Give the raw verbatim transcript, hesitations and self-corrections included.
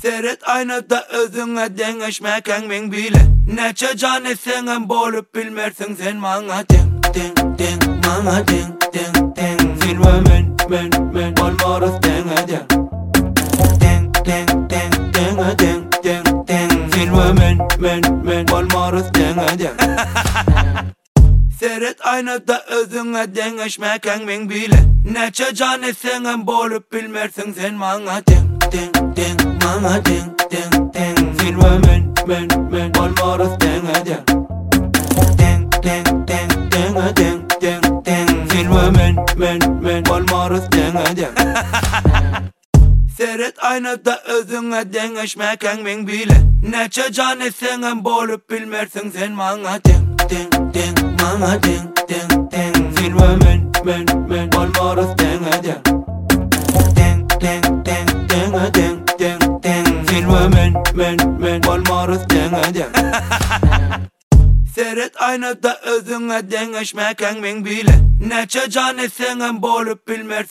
Seyret aynada özüne dengeşmeken min bile. Neçe can etsen bolup bilmersin sen mana den den den mana den den den. Silva men men men olmarız denge den den den den denge den den den. Silva men men men olmarız denge den. Seyret aynada özüne dengeşmeken min bile. Neçe can etsen bolup bilmersin sen mana den den den mana den den den. Silva men men men olmarız denge den den den den denge den den den. Silva men men men olmarız denge den. Seyret aynada özüne dengeşmeken min bile. Neçe can etsen bolup bilmersin sen mana den den den mana den den den. Silva men men men olmarız denge den den den den denge den den den. Silva men men men olmarız denge den. Seyret aynada özüne dengeşmeken min bile. Neçe can etsen bolup bilmersin